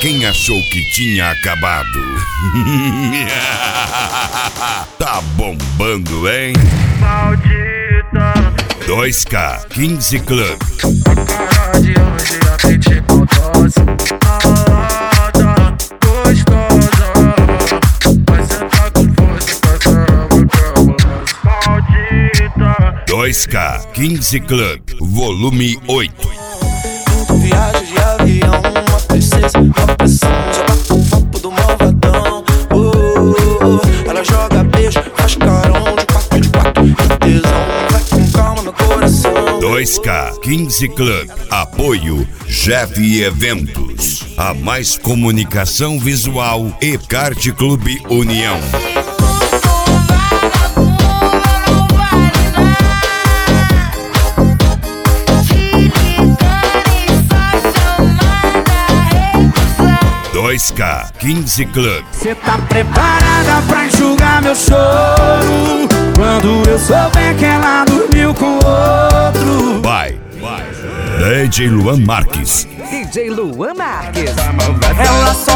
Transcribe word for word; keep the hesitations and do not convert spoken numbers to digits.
quem achou que tinha acabado. Tá bombando, hein? Maldita dois K quinze Club. cara de hoje a frente maldosa. Malada, gostosa. Vai sentar com força pra caramba, cabulosa. Maldita dois K quinze Club, volume oito. Viagem de avião, uma princesa, uma pressão. Joga pro papo do malvadão. Oh, oh, oh. Ela joga beijo, faz carão. De quatro, de quatro, de tesão. Vai com calma, meu coração. dois K quinze Club, apoio Jeff Eventos, a mais comunicação visual e Kart Clube União. dois K quinze Club. Cê tá preparada pra enxugar meu choro quando eu souber que ela dormiu com outro? Vai, vai. D J Luan Marques. D J Luan Marques. Ela só